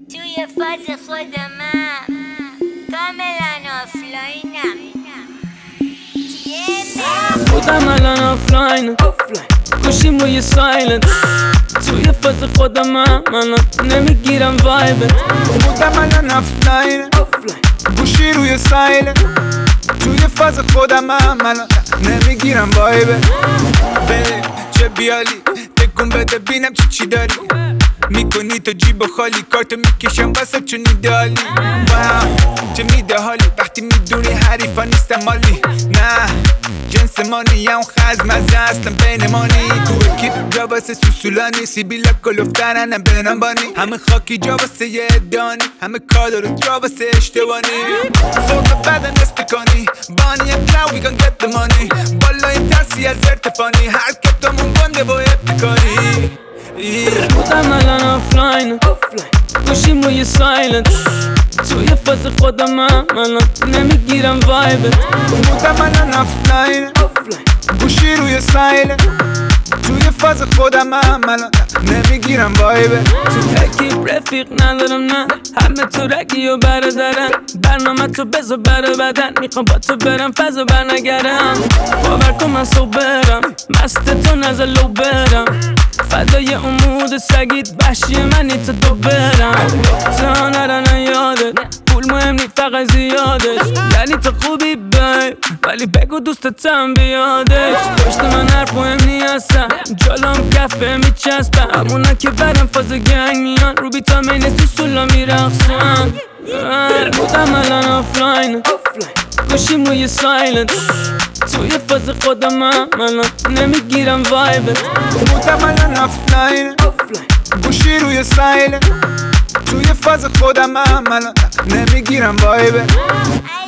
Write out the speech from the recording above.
توی فاز خودمم کاملا آفلاینم خودم الان آفلاین گوشیم روی سایلنت توی فاز خودمم الان نمیگیرم وایبت خودم الان آفلاین گوشی روی سایلنت توی فاز خودمم الان نمیگیرم وایبت چه بیالی تکون بده بینم چی داری میکنی تو جیب خالی کارتو میکشم واسه چون ایدالی چه میده حالی وقتی میدونی حریفا نیستم مالی نه جنس مانی هم خز مزه اصلا بین مانی تو اکیب جا واسه سوسولانی سیبیلا کلوفترنم بینم بانی همه خاکی جا واسه یه ادانی همه کالورو جا واسه اشتبانی فوق بدن استکانی بانی now we gon get the money بالای ترسی از ارتفانی هر کتامون گنده و ابتکاری خودم الان آفلاین گوشیم روی سایلنت توی فاز خودمم الان نمیگیرم وایبت خودم الان آفلاین گوشی روی سایلنت توی فاز خودمم الان نمیگیرم وایبت تو ترکیب رفیق ندارم نه همه تو رگی و برادرم برنامه تو بزو بر بدن میخوام با تو برم فضا برنگرم باور کن من صبرم مست تو نزل لو برم فدای امود سگید وحشی منی تا دو برم تا نرن یادت پول مهم نی فقط زیادش یعنی تو خوبی بیب ولی بگو دوستتم بیادش پشت من حرف مهم نی هستم جلوم کفه میچسبم همونا که برم فاز گنگ میان رو بیتا مین سوسولا میرخصن خودم الان آفلاین گوشیم روی سایلنت توی فاز خودمم الان نمیگیرم وایبت خودم الان آفلاین گوشی روی سایلنت توی فاز خودمم الان نمیگیرم وایبت